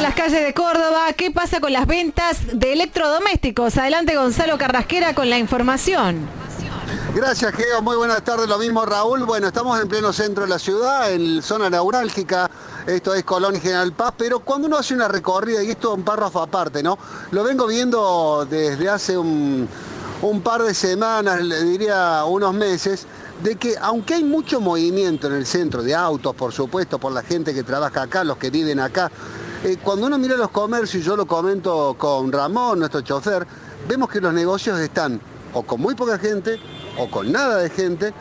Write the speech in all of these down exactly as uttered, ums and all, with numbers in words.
las calles de Córdoba. ¿Qué pasa con las ventas de electrodomésticos? Adelante, Gonzalo Carrasquera, con la información. Gracias, Geo. Muy buenas tardes. Lo mismo, Raúl. Bueno, estamos en pleno centro de la ciudad, en zona neurálgica. Esto es Colón y General Paz, pero cuando uno hace una recorrida, y esto es un párrafo aparte, ¿no? Lo vengo viendo desde hace un, un par de semanas, le diría unos meses, de que aunque hay mucho movimiento en el centro de autos, por supuesto, por la gente que trabaja acá, los que viven acá, eh, cuando uno mira los comercios, y yo lo comento con Ramón, nuestro chofer, vemos que los negocios están o con muy poca gente, o con nada de gente,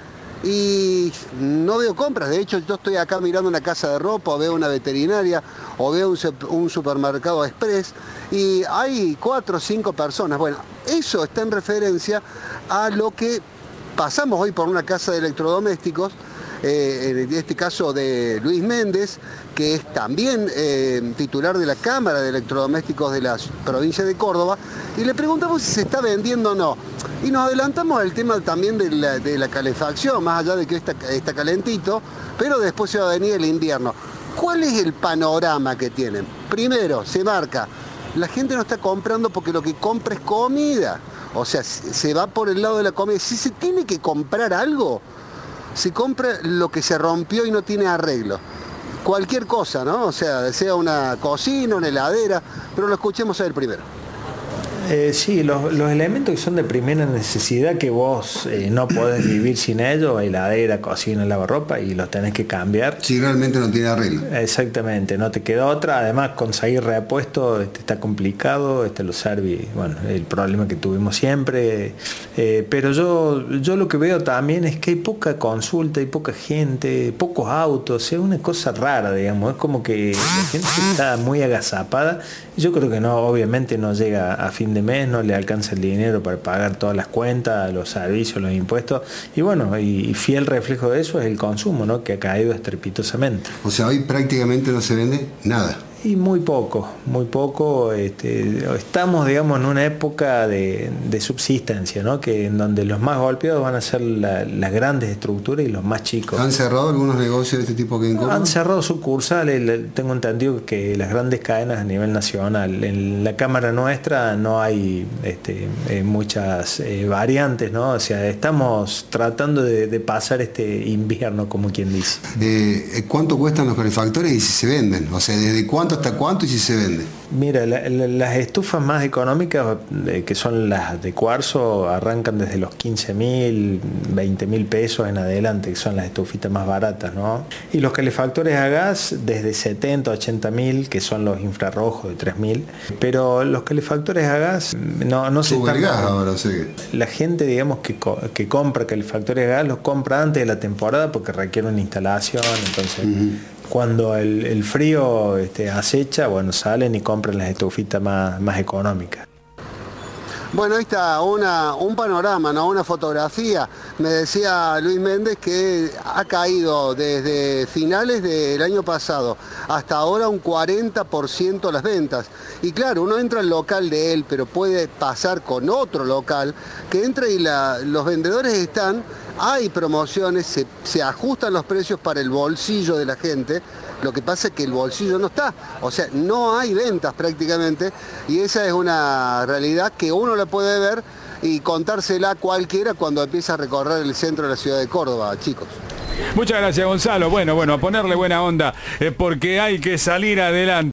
y no veo compras. De hecho, yo estoy acá mirando una casa de ropa, o veo una veterinaria, o veo un, un supermercado express, y hay cuatro o cinco personas. Bueno, eso está en referencia a lo que pasamos hoy por una casa de electrodomésticos, eh, en este caso de Luis Méndez, que es también eh, titular de la Cámara de Electrodomésticos de la provincia de Córdoba, y le preguntamos si se está vendiendo o no. Y nos adelantamos al tema también de la, de la calefacción, más allá de que está, está calentito, pero después se va a venir el invierno. ¿Cuál es el panorama que tienen? Primero, se marca, la gente no está comprando porque lo que compra es comida. O sea, se va por el lado de la comida. Si se tiene que comprar algo, se compra lo que se rompió y no tiene arreglo. Cualquier cosa, ¿no? O sea, sea una cocina, una heladera, pero lo escuchemos a él primero. Eh, sí, los, los elementos que son de primera necesidad, que vos eh, no podés vivir sin ellos, heladera, cocina, lavarropa, y los tenés que cambiar. Si realmente no tiene arreglo. Exactamente, no te queda otra. Además, conseguir repuesto este, está complicado, este, los Servi, bueno, el problema que tuvimos siempre. Eh, pero yo, yo lo que veo también es que hay poca consulta, hay poca gente, pocos autos, es una cosa rara, digamos. Es como que la gente está muy agazapada. Yo creo que no, obviamente no llega a fin de mes, no le alcanza el dinero para pagar todas las cuentas, los servicios, los impuestos, y bueno, y fiel reflejo de eso es el consumo, ¿no? Que ha caído estrepitosamente. O sea, hoy prácticamente no se vende nada. Y muy poco, muy poco. Este, estamos, digamos, en una época de, de subsistencia, ¿no? Que en donde los más golpeados van a ser la, las grandes estructuras y los más chicos. ¿Han cerrado algunos negocios de este tipo que incurren? Han cerrado sucursales. Tengo entendido que las grandes cadenas a nivel nacional. En la Cámara nuestra no hay este, eh, muchas eh, variantes, ¿no? O sea, estamos tratando de, de pasar este invierno, como quien dice. Eh, ¿Cuánto cuestan los calefactores y si se venden? O sea, ¿desde cuánto hasta cuánto y si se vende? Mira, la, la, las estufas más económicas, eh, que son las de cuarzo, arrancan desde los quince mil, veinte mil pesos en adelante, que son las estufitas más baratas, ¿no? Y los calefactores a gas desde setenta, ochenta mil, que son los infrarrojos de tres mil. Pero los calefactores a gas no, no se Sube están... el gas ahora, sí. La gente, digamos, que, co que compra calefactores a gas, los compra antes de la temporada porque requiere una instalación, entonces... Uh-huh. Cuando el, el frío este, acecha, bueno, salen y compran las estufitas más, más económicas. Bueno, ahí está una, un panorama, ¿no? Una fotografía. Me decía Luis Méndez que ha caído desde finales del año pasado hasta ahora un cuarenta por ciento las ventas. Y claro, uno entra al local de él, pero puede pasar con otro local, que entra y la, los vendedores están... Hay promociones, se, se ajustan los precios para el bolsillo de la gente, lo que pasa es que el bolsillo no está, o sea, no hay ventas prácticamente, y esa es una realidad que uno la puede ver y contársela a cualquiera cuando empieza a recorrer el centro de la ciudad de Córdoba, chicos. Muchas gracias, Gonzalo. Bueno, bueno, a ponerle buena onda, eh, porque hay que salir adelante.